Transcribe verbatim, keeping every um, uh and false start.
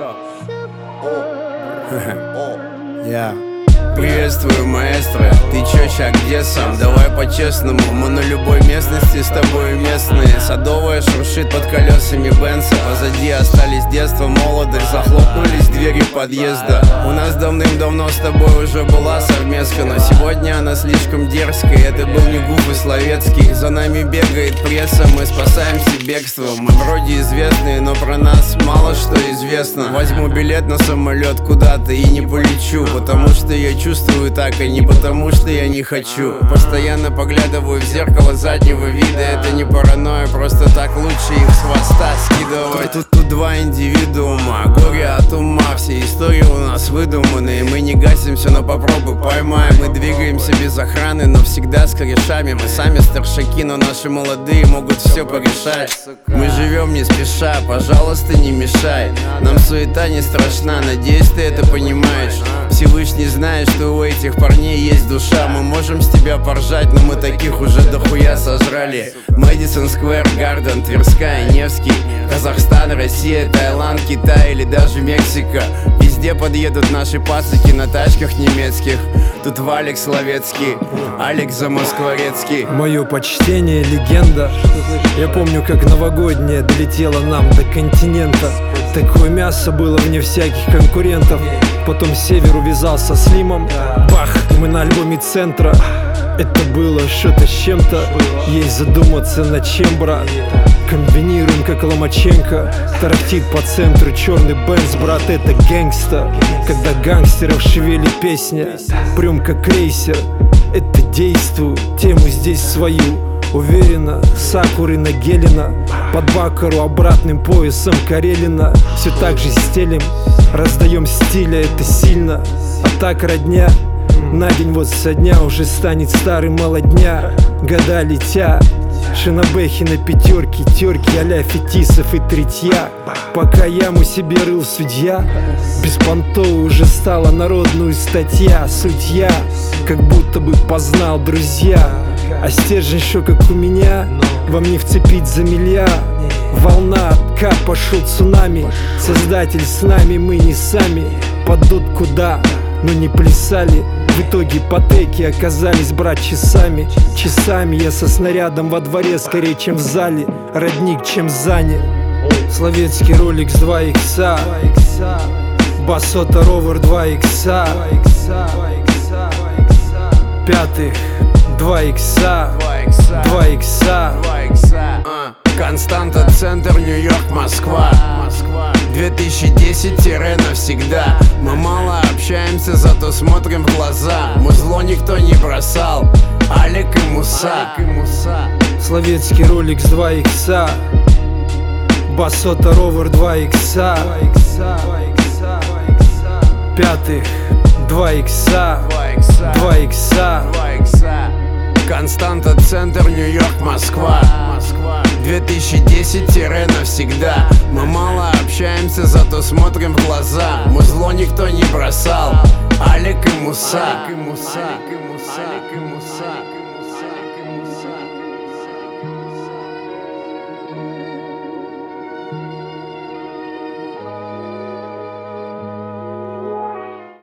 Шо? Я приветствую, маэстро. Ты чё, чак, где сам? Давай по-честному, мы на любой местности с тобой местные. Садовая шуршит под колесами Бенца. Позади остались детство, молодость. Захлопнулись двери подъезда. У нас давным-давно с тобой уже была совместка, но сегодня она слишком дерзкая. Это был не Гуф и Словецкий. За нами бегает пресса, мы спасаемся бегством. Мы вроде известные, но про нас мало что известно. Возьму билет на самолет куда-то и не полечу, потому что я чувствую так, а не потому что я не хочу. Постоянно поглядываю в зеркало заднего вида. Это не паранойя, просто так лучше их с хвоста скидывать. Тут, тут два индивидуума, горе от ума. Все истории у нас выдуманные. Мы не гасимся, но попробуй поймаем. Мы двигаемся без охраны, но всегда с корешами. Мы сами старшаки, но наши молодые могут все порешать. Мы живем не спеша, пожалуйста, не мешай. Нам суета не страшна, надеюсь, ты это понимаешь. Всевышний знает, что у этих парней есть душа. Мы можем с тебя поржать, но мы таких уже дохуя сожрали. Мэдисон Сквер Гарден, Тверская, Невский, Казахстан, Россия, Таиланд, Китай или даже Мексика. Везде подъедут наши пацаки на тачках немецких. Тут Валик Словецкий, Алекс Замоскворецкий. Мое почтение, легенда. Я помню, как новогодняя долетела нам до континента. Такое мясо было вне всяких конкурентов. Потом север увязался с Лимом. Бах, мы на альбоме Центра. Это было что-то с чем-то. Есть задуматься над чем, брат. Комбинируем как Ломаченко. Тарахтит по центру черный Бенц, брат, это гэнгста. Когда гангстеров шевелит песня, прям как крейсер. Это действует, тему здесь свою. Уверенно, Сакуры на Гелена. Под Бакару обратным поясом Карелина. Все так же стелим, раздаем стиля, это сильно. А так родня, на день вот со дня уже станет старый молодня. Года летят, шинобэхи на пятерке, терки а-ля Фетисов и Третья. Пока яму себе рыл судья, беспонтовой уже стала народную статья. Судья, как будто бы познал друзья. А стержень шо как у меня, вам не вцепить за миллиард. Волна, как пошел цунами. Создатель с нами, мы не сами. Падут куда, но не плясали. В итоге потеки оказались, брат, часами. Часами я со снарядом во дворе скорее, чем в зале. Родник, чем занят. Словецкий Rolex два икса, Басота Ровер два икса, Пятых два икса, два икса. Константа, Центр, Нью-Йорк, Москва. две тысячи десять навсегда. Мы мало общаемся, зато смотрим в глаза. Мы зло никто не бросал, Алик и Муса. Словецкий Rolex два икса, Басота Ровер два икса, Пятых два икса, два икса. Константа, Центр, Нью-Йорк, Москва. две тысячи десять навсегда. Мы мало общаемся, зато смотрим в глаза. Мы зло никто не бросал, Алик и Муса.